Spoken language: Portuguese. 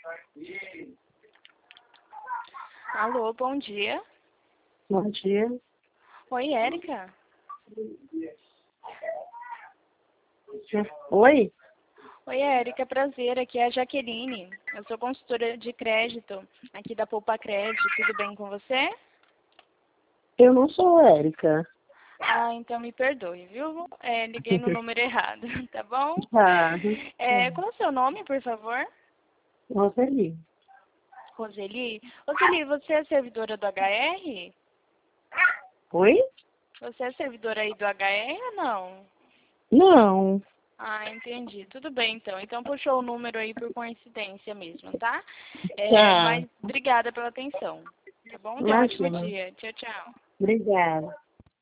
Alô, bom dia. Bom dia. Oi, Érica. Oi? Oi, Érica, prazer. Aqui é a Jaqueline. Eu sou consultora de crédito aqui da Poupa Crédito. Tudo bem com você? Eu não sou Érica. Ah, então me perdoe, viu? Liguei no número errado, tá bom? Tá. Qual é o seu nome, por favor? Roseli. Roseli? Roseli, você é servidora do HR? Oi? Você é servidora aí do HR ou não? Não. Ah, entendi. Tudo bem, então. Então puxou o número aí por coincidência mesmo, tá? Tá. Mas obrigada pela atenção. Tá bom? Tenha um ótimo Imagina. dia. Tchau, tchau. Obrigada.